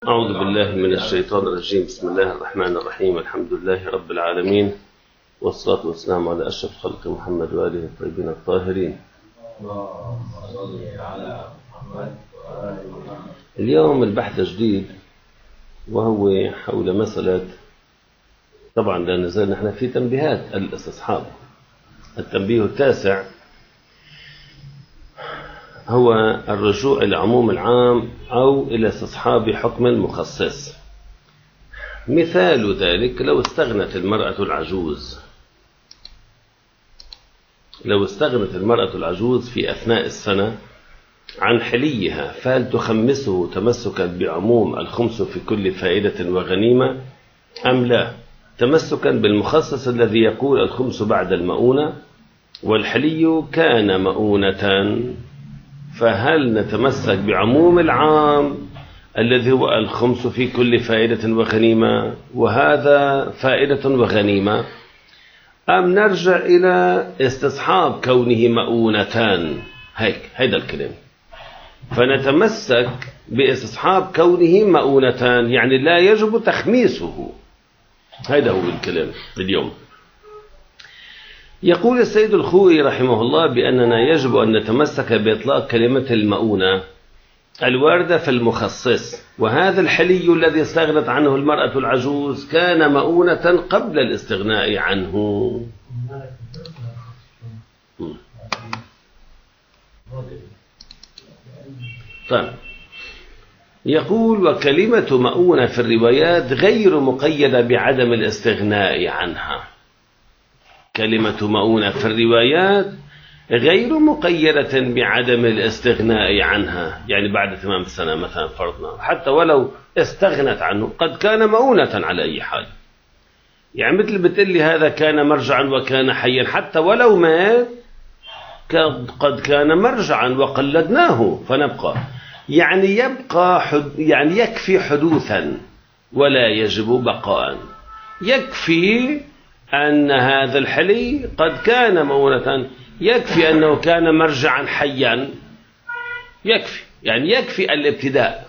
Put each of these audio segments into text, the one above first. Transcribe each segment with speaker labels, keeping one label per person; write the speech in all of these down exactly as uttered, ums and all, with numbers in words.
Speaker 1: أعوذ بالله من الشيطان الرجيم. بسم الله الرحمن الرحيم. الحمد لله رب العالمين، والصلاة والسلام على أشرف خلق محمد وآله الطيبين الطاهرين. اليوم البحث جديد، وهو حول مسألة، طبعا لا نزال نحن في تنبيهات الاستصحاب. التنبيه التاسع هو الرجوع إلى عموم العام أو إلى استصحاب حكم مخصص. مثال ذلك لو استغنت المرأة العجوز لو استغنت المرأة العجوز في أثناء السنة عن حليها، فهل تخمسه تمسكا بعموم الخمس في كل فائدة وغنيمة أم لا، تمسكا بالمخصص الذي يقول الخمس بعد المؤونة والحلي كان مؤونة؟ فهل نتمسك بعموم العام الذي هو الخمس في كل فائدة وغنيمة، وهذا فائدة وغنيمة، أم نرجع إلى استصحاب كونه مؤونتان؟ هيك هيدا الكلام. فنتمسك باستصحاب كونه مؤونتان، يعني لا يجب تخميسه. هذا هو الكلام اليوم. يقول السيد الخوئي رحمه الله بأننا يجب أن نتمسك بإطلاق كلمة المؤونة الواردة في المخصص، وهذا الحلي الذي استغنت عنه المرأة العجوز كان مؤونة قبل الاستغناء عنه. طيب، يقول وكلمة مؤونة في الروايات غير مقيدة بعدم الاستغناء عنها. كلمة مؤونة في الروايات غير مقيدة بعدم الاستغناء عنها، يعني بعد تمام السنة مثلا فرضنا، حتى ولو استغنت عنه قد كان مؤونة على أي حال. يعني مثل بتقول لي هذا كان مرجعا وكان حيا، حتى ولو مات قد كان مرجعا وقلدناه فنبقى، يعني يبقى حد، يعني يكفي حدوثا ولا يجب بقاء. يكفي أن هذا الحلي قد كان مؤونة، يكفي أنه كان مرجعا حيا، يكفي، يعني يكفي الابتداء.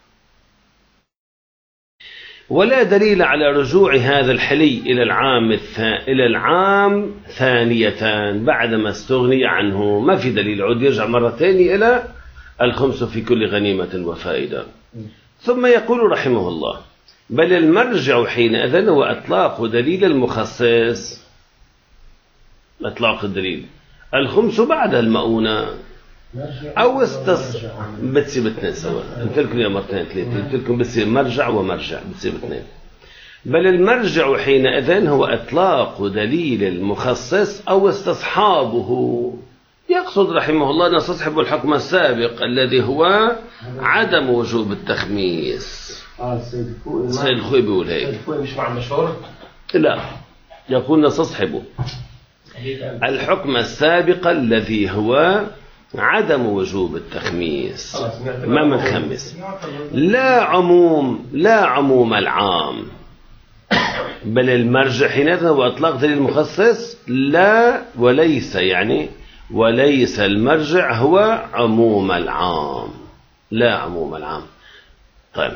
Speaker 1: ولا دليل على رجوع هذا الحلي إلى العام الثا... إلى العام ثانية بعدما استغني عنه. ما في دليل عود يرجع مرة ثانية إلى الخمس في كل غنيمة وفائدة. ثم يقول رحمه الله بل المرجع حينئذ هو إطلاق دليل المخصص، إطلاق الدليل الخمس بعد المؤونة أو استص بتصير اثنين سوا. قلت لكم يا مرتين ثلاثة، قلت لكم بتصير مرجع ومرجع، بتصير اثنين. بل المرجع حينئذ هو إطلاق دليل المخصص أو استصحابه. يقصد رحمه الله أن نستصحب الحكم السابق الذي هو عدم وجوب التخميس.
Speaker 2: اه السيد الخوئي
Speaker 1: السيد الخوئي بيقول هيك.
Speaker 2: السيد الخوئي مش مع المشهور؟
Speaker 1: لا، يقول نستصحبه الحكم السابق الذي هو عدم وجوب التخميس، ما منخمس. لا عموم لا عموم العام، بل المرجع حينئذ هو إطلاق دليل المخصص، لا وليس، يعني وليس المرجع هو عموم العام، لا عموم العام. طيب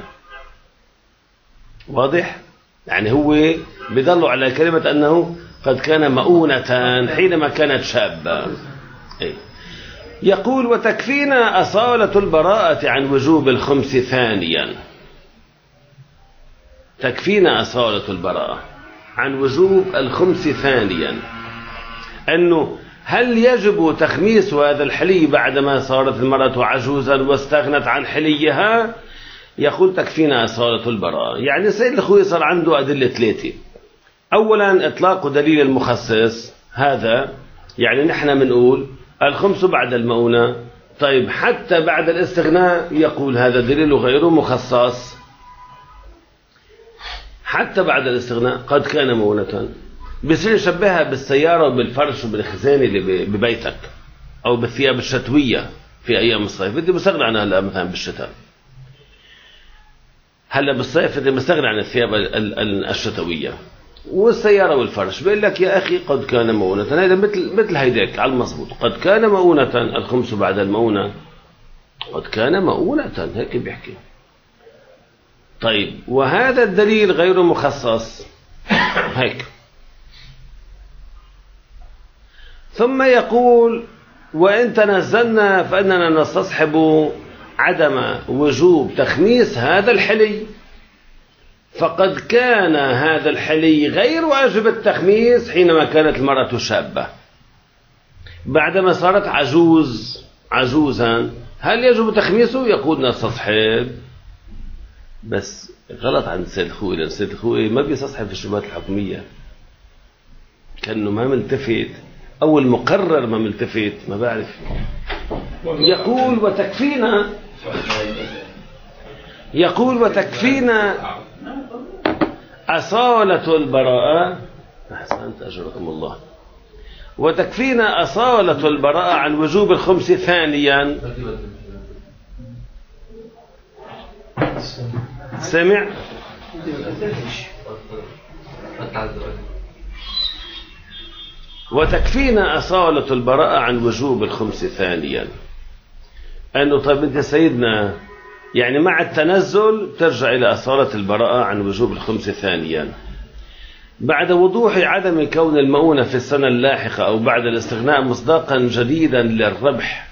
Speaker 1: واضح؟ يعني هو بيضل على كلمة أنه قد كان مؤونة حينما كانت شابة. إيه؟ يقول وتكفينا أصالة البراءة عن وجوب الخمس ثانيا. تكفينا أصالة البراءة عن وجوب الخمس ثانيا، أنه هل يجب تخميس هذا الحلي بعدما صارت المرأة عجوزا واستغنت عن حليها؟ يقول تكفينا أصالة البراءة. يعني سيد الخوئي صار عنده أدلة ثلاثة. أولا إطلاق دليل المخصص، هذا يعني نحن بنقول الخمس بعد المؤونة. طيب حتى بعد الاستغناء يقول هذا دليل غير مخصص، حتى بعد الاستغناء قد كان مؤونة. بصير يشبهها بالسيارة وبالفرش وبالخزانة اللي ببيتك، أو بالثياب الشتوية في أيام الصيف. بدي بستغنى عنها هلا مثلا بالشتاء، هلا بالصيف بدي بستغنى عن الثياب الشتوية والسيارة والفرش. بيقول لك يا أخي قد كان مؤونة، هذا مثل مثل هيداك على المضبوط. قد كان مؤونة، الخمس بعد المؤونة قد كان مؤونة، هيك بيحكي. طيب وهذا الدليل غير مخصص هيك. ثم يقول وإن تنزلنا فإننا نستصحب عدم وجوب تخميس هذا الحلي، فقد كان هذا الحلي غير واجب التخميس حينما كانت المرأة شابة. بعدما صارت عجوز عجوزا هل يجب تخميسه؟ يقول نستصحب. بس غلط عند السيد الخوئي، لأن السيد الخوئي ما بيستصحب في الشبهات الحكمية، كأنه ما ملتفت أو المقرر ما ملتفت، ما بعرف. يقول وتكفينا يقول وتكفينا أصالة البراءة. أحسنت أجركم الله. وتكفينا أصالة البراءة عن وجوب الخمس ثانيا. سمع؟ وتكفينا أصالة البراءة عن وجوب الخمس ثانيا. أنه طيب أنت سيدنا يعني مع التنزل ترجع إلى أصالة البراءة عن وجوب الخمس ثانيا بعد وضوح عدم كون المؤونة في السنة اللاحقة أو بعد الاستغناء مصداقا جديدا للربح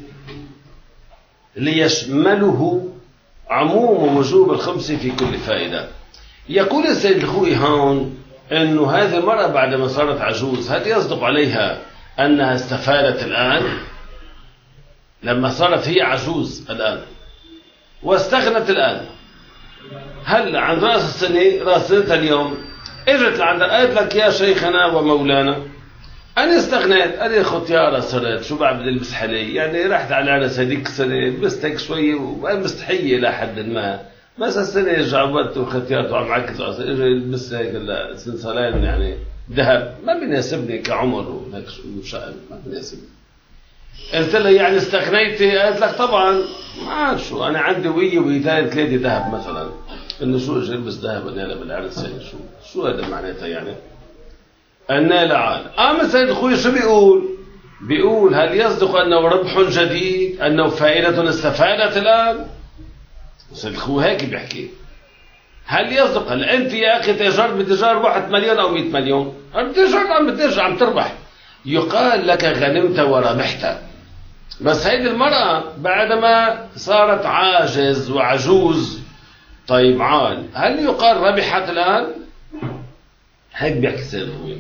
Speaker 1: ليشمله عموم وجوب الخمس في كل فائدة. يقول السيد الخوئي هون أنه هذه المرأة بعدما صارت عجوز هل يصدق عليها أنها استفادت الآن لما صارت هي عجوز الآن واستغنت الآن؟ هل عند رأس السنة رأس سنتها اليوم اجت لعند قالت لك يا شيخنا ومولانا أنا استغنيت، أنا ختيارة صرت شو بعد بدي ألبس حلي، يعني رحت على عرس هذيك السنة لبست هيك شوية ومستحية إلى حد ما، بس السنة رجع وقت وختيارته عم عكس اجى يلبس هيك سلسلين يعني ذهب، ما بيناسبني كعمر وهيك شقن، ما بيناسبني. قلت لها يعني استغنيتي؟ قالت لك طبعا ما عارف شو، أنا عندي وية ويتين ثلاثة ذهب مثلا، إنه شو اجي البس ذهب أنا بالعرس هيك شو شو هذا معناتها يعني؟ أنا لعان. أما السيد الخوئي شو بيقول؟ بيقول هل يصدق أنه ربح جديد، أنه فائدة استفادت الآن؟ السيد الخوئي هيك بيحكي. هل يصدق؟ هل أنت يا أخي تجار بتجار واحد مليون أو مئة مليون؟ بتجار عم بترجع عم تربح. يقال لك غنمت وربحت. بس هيدي المرأة بعدما صارت عاجز وعجوز طيب عال هل يقال ربحت الآن؟ هيك بيحكي السيد الخوئي.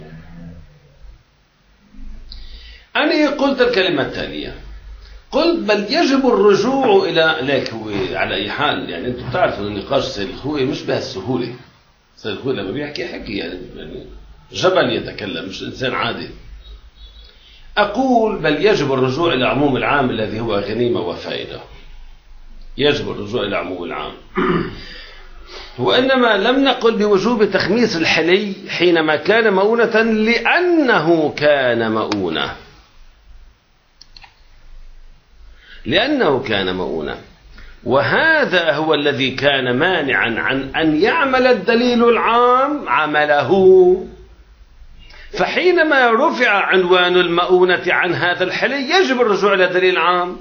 Speaker 1: أنا قلت الكلمة التالية، قلت بل يجب الرجوع إلى ليك. هو على أي حال يعني أنتم بتعرفوا أن نقاش السيد الخوئي مش بهالسهولة. السيد الخوئي لما بيحكي حكي يعني جبل يتكلم مش إنسان عادي. أقول بل يجب الرجوع إلى عموم العام الذي هو غنيمة وفائدة. يجب الرجوع إلى عموم العام. وإنما لم نقل بوجوب تخميس الحلي حينما كان مؤونة لأنه كان مؤونة لأنه كان مؤونة وهذا هو الذي كان مانعا عن أن يعمل الدليل العام عمله. فحينما رفع عنوان المؤونة عن هذا الحلي يجب الرجوع إلى دليل عام.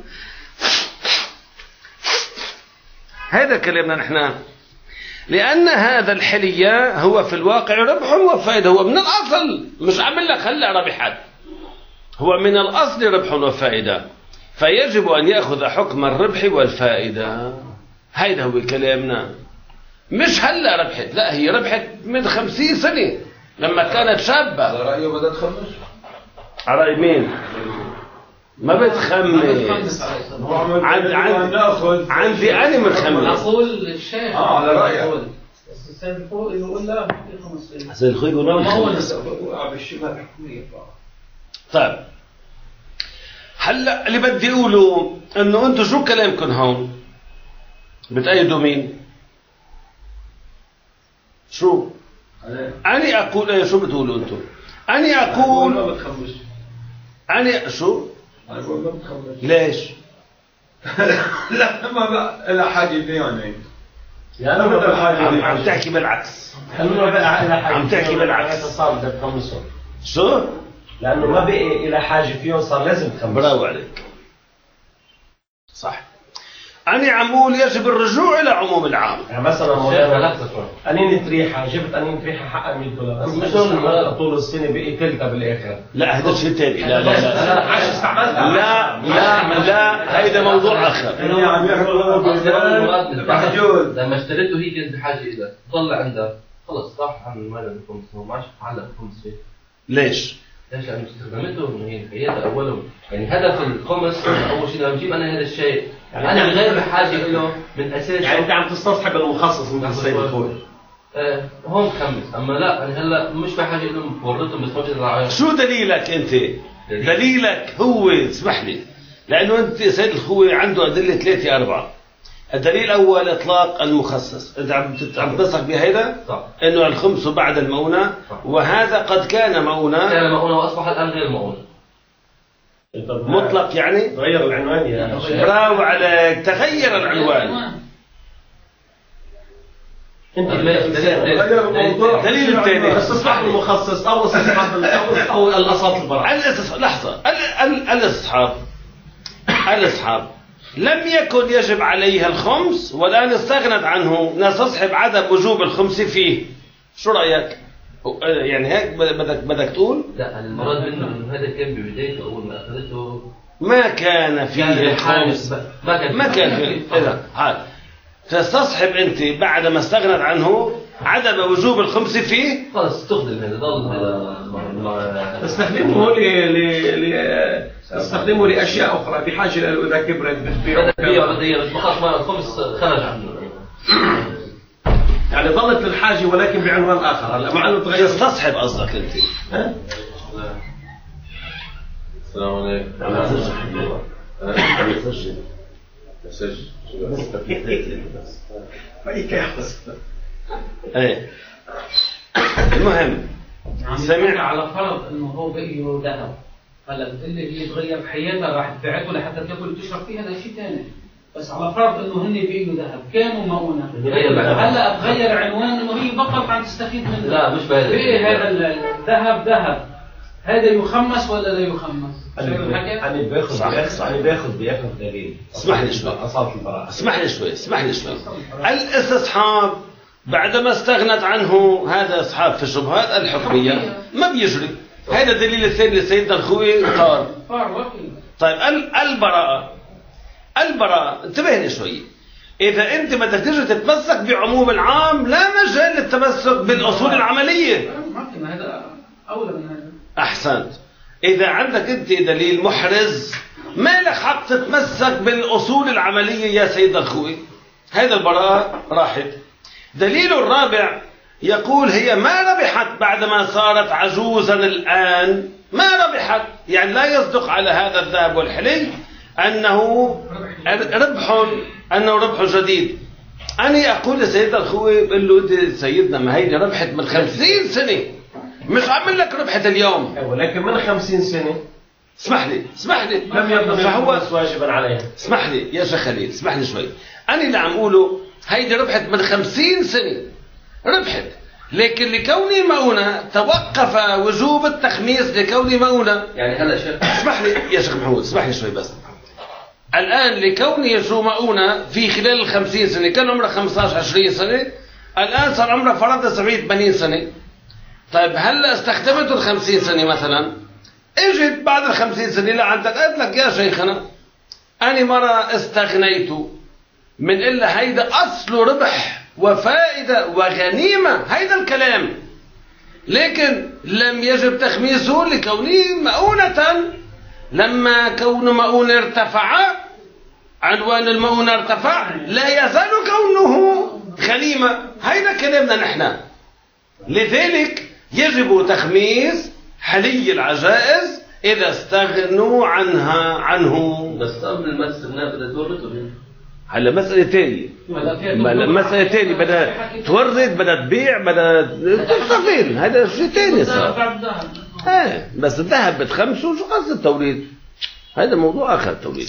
Speaker 1: هذا كلامنا نحن، لأن هذا الحلي هو في الواقع ربح وفائدة. هو من الأصل مش عمل لك هلا ربحت، هو من الأصل ربح وفائدة، فيجب أن يأخذ حكم الربح والفائدة. هيدا هو كلامنا، مش هلا ربحت، لا هي ربحت من خمسين سنة لما كانت شابة.
Speaker 2: على رأيه بدأت تخمس.
Speaker 1: على رأي مين؟ ما بتخمس. عند عند عندي أنا متخمس.
Speaker 3: أقول الشيخ.
Speaker 2: آه على رأيه.
Speaker 3: السيد الخوئي يقول لا في خمس.
Speaker 1: السيد الخوئي يقول
Speaker 3: ما هو
Speaker 2: بالشبهة الحكمية.
Speaker 1: طيب هلا اللي بدي أقوله إنه أنتم شو كلامكم هون؟ بتأيدوا مين؟ شو؟ أنا أقول إيه؟ شو بتقولوا أنتم؟ أنا أقول
Speaker 2: ما بتخمس.
Speaker 1: أنا شو؟
Speaker 2: أنا بقول ما بتخمس.
Speaker 1: ليش؟
Speaker 2: لا ما بقى إلا حاجة فيعني.
Speaker 3: يعني
Speaker 1: عم, عم تحكي بالعكس. عم تحكي بالعكس.
Speaker 3: صار بدك تخمسهم.
Speaker 1: شو؟
Speaker 3: لأنه ما بقي إلى حاجة فيهم صار لازم تخمسهم.
Speaker 1: برافو عليك. صح. أنا عم أقول يجب الرجوع إلى عموم العام.
Speaker 3: يعني مثلا مولانا أنينة ريحة، جبت أنينة ريحة حقها مية دولار، بس مش هون طول السنة بقي تلتها بالآخر.
Speaker 1: لا هذا شيء ثاني. لا لا لا
Speaker 3: أنا عايش استعملتها.
Speaker 1: لا لا لا هيدا موضوع آخر.
Speaker 2: اللي عم ياخذ محجوز.
Speaker 4: لما اشتريته هي كانت بحاجة إلى طلع عندها خلص راح عن المال الخمس وما عادش تعلق الخمس فيه.
Speaker 1: ليش؟
Speaker 4: ليش؟ لأنه استخدمته إنه هي حياتها أولا، يعني هدف الخمس أول شيء لما بجيب أنا هذا الشيء يعني أنا غير بحاجة له من أساس.
Speaker 3: يعني أنت عم تستصحب المخصص من السيد الخوي.
Speaker 4: آه هون خمس، أما لا يعني هلا مش بحاجة له مورطه بس موجود الرعاية.
Speaker 1: شو دليلك أنت؟ دليلك هو اسمح لي، لأنه أنت سيد الخوي عنده أدلة ثلاثة أربعة. الدليل الأول إطلاق المخصص، أنت عم تتعبصك بهذا؟
Speaker 4: صح.
Speaker 1: إنه الخمس بعد المؤونة، وهذا قد كان مؤونة.
Speaker 4: كان مؤونة وأصبح الآن غير مؤونة.
Speaker 1: مطلق يعني؟
Speaker 3: تغير العنوان يا
Speaker 1: برافو عليك، تغير العنوان.
Speaker 3: انت
Speaker 1: دليل الثاني
Speaker 3: استصحاب المخصص او استصحاب او الاساط البراء.
Speaker 1: لحظة، الاستصحاب الاستصحاب لم يكن يجب عليها الخمس والآن استغنت عنه، نستصحب عدم وجوب الخمس فيه. شو رأيك؟ يعني هيك بدك بدك تقول؟
Speaker 4: لا المراد منه انه هذا كان ببدايته اول ما اخذته
Speaker 1: ما كان فيه الخمس،
Speaker 4: ما كان
Speaker 1: ما كان فيه. اذا هذا تستصحب انت بعد ما استغنت عنه عدم وجوب الخمس فيه،
Speaker 4: خلص استخدم هذا ضل هذا
Speaker 3: استخدمه ل ل استخدمه لاشياء اخرى بحاجه له اذا كبرت بتبيعه
Speaker 4: بيع بديه بس بخاف ما الخمس خرج عنه
Speaker 3: يعني ظلت للحاجه ولكن بعنوان اخر. هلا مع انه تغير
Speaker 1: تستصحب قصدك انت.
Speaker 3: ها؟
Speaker 4: السلام عليكم.
Speaker 1: انا بسجل
Speaker 4: بسجل
Speaker 3: فايك يا حسن.
Speaker 1: ايه المهم
Speaker 5: سمع على فرض انه هو بقي له ذهب، هلا بتقول لي هي تغير بحياتها راح تبيعته لحتى تاكل وتشرب فيه، هذا شيء ثاني، بس على فرض انه هن بقي له ذهب كانوا مؤونة، هلا تغير عنوان انه هي بطلت عم تستفيد منه.
Speaker 4: لا مش بهذا
Speaker 5: بقي هذا الذهب ذهب، هذا يخمس ولا لا يخمس؟
Speaker 3: أنا باخذ أنا باخذ بياخذ دليل.
Speaker 1: اسمح لي شوي.
Speaker 3: أصالة البراءة.
Speaker 1: اسمح لي شوي، اسمح لي شوي. الاستصحاب بعدما استغنت عنه هذا اصحاب في الشبهات الحكمية ما بيجري. هذا الدليل الثاني لسيدنا الخوي طار. طيب البراءة البراءة انتبه لي شوي. إذا أنت بدك تجي تتمسك بعموم العام لا مجال للتمسك بالأصول العملية.
Speaker 5: هذا أولى من هذا.
Speaker 1: أحسنت. إذا عندك أنت دليل محرز ما لك حق تتمسك بالأصول العملية يا سيد الخوي. هذا البراءة راحت. دليل الرابع يقول هي ما ربحت بعدما صارت عجوزا الآن، ما ربحت، يعني لا يصدق على هذا الذهب والحلي أنه ربح أنه ربح جديد. أنا أقول لسيد الخوي بقول له أنت سيدنا ما هي ربحت من خمسين سنة، مش عامل لك ربحت اليوم.
Speaker 3: ولكن من خمسين سنة
Speaker 1: اسمح لي اسمح لي
Speaker 3: لم يبدو فهو واجبا عليها. اسمح
Speaker 1: لي يا شيخ خليل، اسمح لي شوي. أنا اللي عم أقوله هيدي ربحت من خمسين سنة، ربحت، لكن لكوني مؤونة توقف وجوب التخميس لكوني مؤونة.
Speaker 4: يعني هلا شيخ
Speaker 1: اسمح لي يا شيخ محمود، اسمح لي شوي بس. الآن لكوني يجو مؤونة في خلال الخمسين سنة كان عمره خمسة عشر عشرين سنة، الآن صار عمره فرض سبعين ثمانين سنة. طيب هلا استخدمته الخمسين سنة مثلا، اجت بعد الخمسين سنة لعندك قلت لك يا شيخنا أنا مرة استغنيت من إلا هيدا أصل ربح وفائدة وغنيمة، هيدا الكلام، لكن لم يجب تخميسه لكونه مؤونة. لما كون مؤونة ارتفع، عنوان المؤونة ارتفع، لا يزال كونه غنيمة. هيدا كلامنا نحن. لذلك يجب تخميس حلي العجائز إذا استغنوا عنها عنه.
Speaker 4: بس قبل ما استغناء بدها تورثه.
Speaker 1: هلا مسألة تانية، مسألة تانية بدها تورد، بدها تبيع، بدها تستفيد، هذا شيء تاني صار. ايه بس الذهب بتخمسه، شو قصد التوريد؟ هذا موضوع آخر التوريد.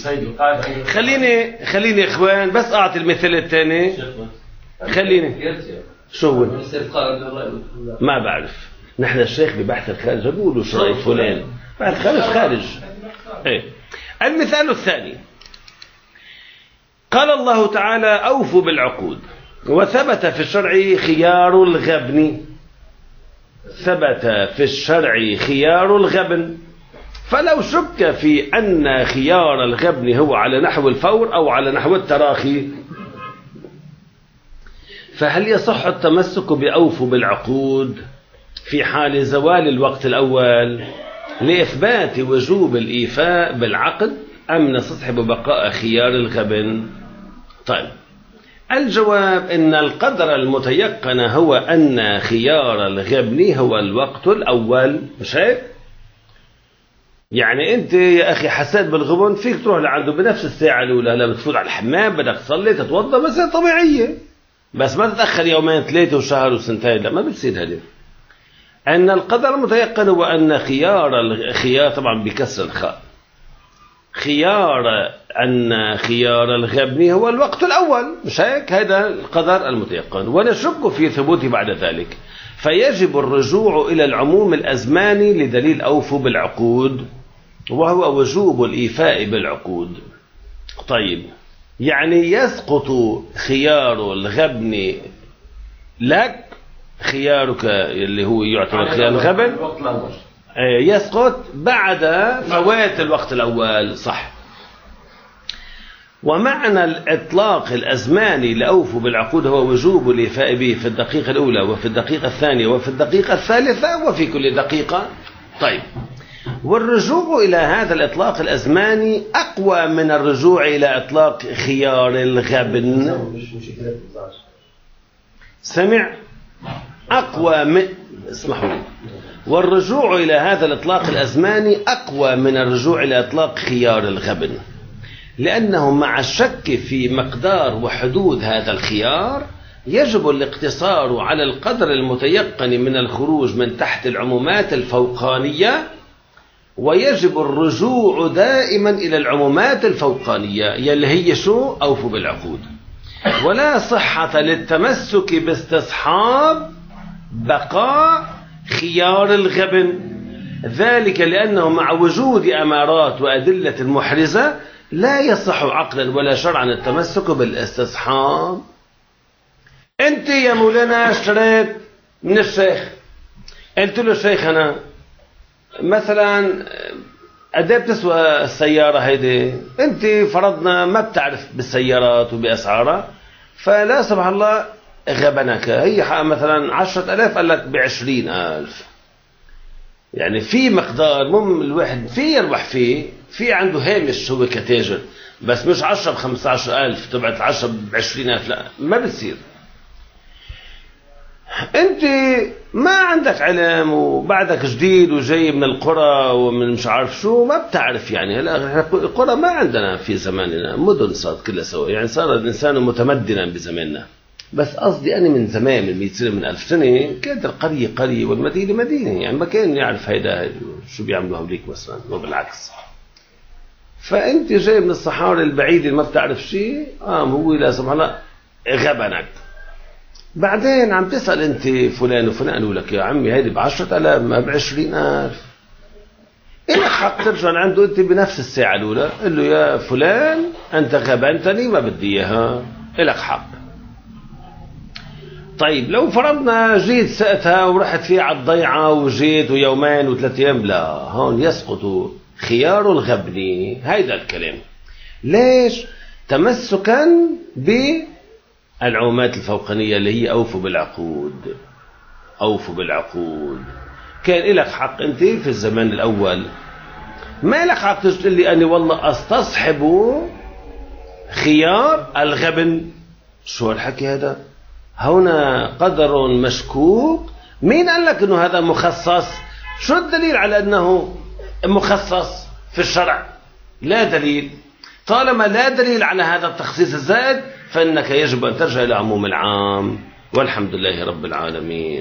Speaker 1: خليني خليني يا إخوان بس أعطي المثال الثاني. خليني شو هو؟ ما بعرف. نحن الشيخ ببحث الخارج بقولوا شو رأي فلان، بحث خارج خارج. ايه المثال الثاني قال الله تعالى أوفوا بالعقود، وثبت في الشرع خيار الغبن، ثبت في الشرع خيار الغبن، فلو شك في أن خيار الغبن هو على نحو الفور أو على نحو التراخي، فهل يصح التمسك بأوفوا بالعقود في حال زوال الوقت الأول لإثبات وجوب الإيفاء بالعقد، أم نستصحب بقاء خيار الغبن؟ طيب، الجواب إن القدر المتيقن هو أن خيار الغبن هو الوقت الأول، مش هيك؟ يعني أنت يا أخي حسيت بالغبن، فيك تروح لعنده بنفس الساعة الأولى، لما تفوت على الحمام بدك تصلي تتوضأ، مسألة طبيعية، بس ما تتأخر يومين ثلاثة وشهر وسنتين، لا ما بتصير هذه. أن القدر المتيقن هو أن خيار الخيار طبعا بكسر الخاء، خيار أن خيار الغبن هو الوقت الأول، مش هيك؟ هذا القدر المتيقن، ونشك في ثبوته بعد ذلك، فيجب الرجوع إلى العموم الأزماني لدليل أوفوا بالعقود، وهو وجوب الإيفاء بالعقود. طيب، يعني يسقط خيار الغبن لك، خيارك اللي هو يعتبر خيار الغبن يسقط بعد فوات الوقت الأول، صح. ومعنى الإطلاق الأزماني لأوفوا بالعقود هو وجوب الإيفاء به في الدقيقة الأولى وفي الدقيقة الثانية وفي الدقيقة الثالثة وفي كل دقيقة. طيب، والرجوع إلى هذا الإطلاق الأزماني أقوى من الرجوع إلى إطلاق خيار الغبن. سمع؟ أقوى من، اسمحوا لي، والرجوع إلى هذا الإطلاق الأزماني أقوى من الرجوع إلى إطلاق خيار الغبن، لأنه مع الشك في مقدار وحدود هذا الخيار يجب الاقتصار على القدر المتيقن من الخروج من تحت العمومات الفوقانية، ويجب الرجوع دائما إلى العمومات الفوقانية يلي هي شو؟ أوفوا بالعقود. ولا صحة للتمسك باستصحاب بقاء خيار الغبن، ذلك لأنه مع وجود أمارات وأدلة محرزة لا يصح عقلا ولا شرعا التمسك بالاستصحاب. أنت يا مولانا اشتريت من الشيخ، قلت له شيخنا مثلا قد ايه بتسوى السيارة هيدي؟ أنت فرضنا ما بتعرف بالسيارات وبأسعارها، فلا سمح الله غبنك، هي حق مثلا عشرة ألاف، قال لك بعشرين ألف. يعني في مقدار مم الواحد في يربح فيه، في عنده هامش هو كتاجر، بس مش عشرة بخمسة عشر ألف تبعت عشرة بعشرين ألف، لا ما بتصير. أنت ما عندك علم وبعدك جديد وجاي من القرى ومن مش عارف شو، ما بتعرف. يعني هلا القرى ما عندنا في زماننا، مدن صارت كلها سوا، يعني صار الإنسان متمدنا بزماننا. بس قصدي أنا من زمان، من مئة سنة، من ألف سنة، كانت القرية قرية والمدينة مدينة، يعني ما كان يعرف هيدا شو بيعملوا هوليك مثلا، وبالعكس. فأنت جاي من الصحاري البعيدة ما بتعرف شيء، آه هو لا سبحان الله غبنك. بعدين عم تسأل أنت فلان وفلان، قالوا لك يا عمي هيدي بعشرة آلاف ما بعشرين ألف. إلك حق ترجع عنده أنت بنفس الساعة الأولى، قل له يا فلان أنت غبنتني ما بدي إياها، إلك حق. طيب لو فرضنا جيت سقتها ورحت فيها على الضيعة وجيت ويومين وثلاث أيام، لا، هون يسقط خيار الغبن. هيدا الكلام. ليش؟ تمسكا بالعمومات الفوقانية اللي هي أوفوا بالعقود. أوفوا بالعقود. كان إلك حق أنت في الزمان الأول، ما لك حق تقول لي أني والله أستصحب خيار الغبن. شو الحكي هذا؟ هنا قدر مشكوك. مين قال لك انه هذا مخصص؟ شو الدليل على انه مخصص في الشرع؟ لا دليل. طالما لا دليل على هذا التخصيص الزائد، فانك يجب ان ترجع الى عموم العام. والحمد لله رب العالمين.